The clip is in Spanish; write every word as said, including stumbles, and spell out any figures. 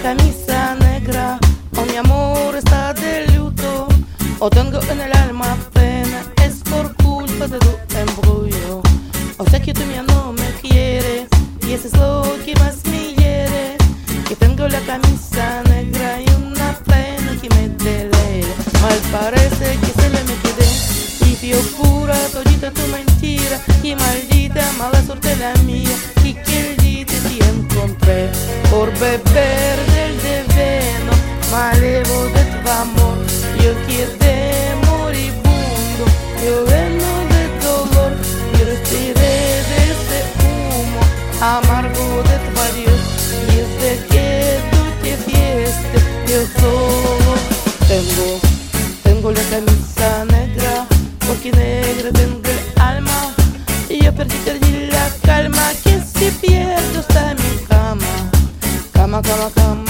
camisa negra, o mi amor está de luto, o tengo en el alma pena, es por culpa de tu embrullo. O sea que tú ya no me quieres, y eso es lo que más me hiere, que tengo la camisa negra y una pena que me delera. Mal parece que se le me quedé, y fío pura todita tu mentira, y maldita mala suerte la mía, y que el día te encontré por beber del veneno malevo de tu amor. Yo quedé moribundo, yo vengo de dolor, y respiré de ese humo amargo de tu adiós. Y desde que tú te fuiste, yo solo tengo, tengo la camisa negra, porque negra tengo el alma, y yo perdí, perdí la calma, que si pierdo está en mi cama, cama, cama, cama.